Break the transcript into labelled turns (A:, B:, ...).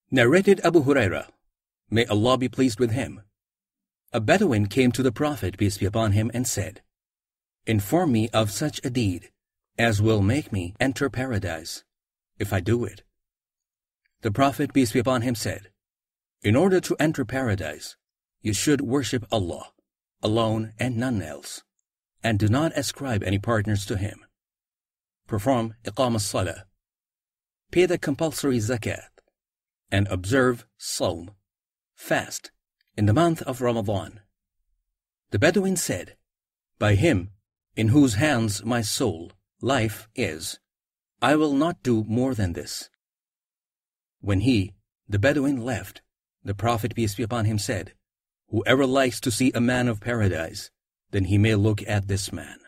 A: Narrated Abu Huraira, may Allah be pleased with him. A Bedouin came to the Prophet, peace be upon him, and said, "Inform me of such a deed as will make me enter paradise, if I do it." The Prophet, peace be upon him, said, "In order to enter paradise, you should worship Allah, alone and none else, and do not ascribe any partners to Him. Perform Iqam as-Salah, pay the compulsory zakat, and observe Sawm, fast, in the month of Ramadan." The Bedouin said, "By Him, in whose hands my soul, life, is, I will not do more than this." When he, the Bedouin, left, the Prophet, peace be upon him, said, "Whoever likes to see a man of paradise, then he may look at this man."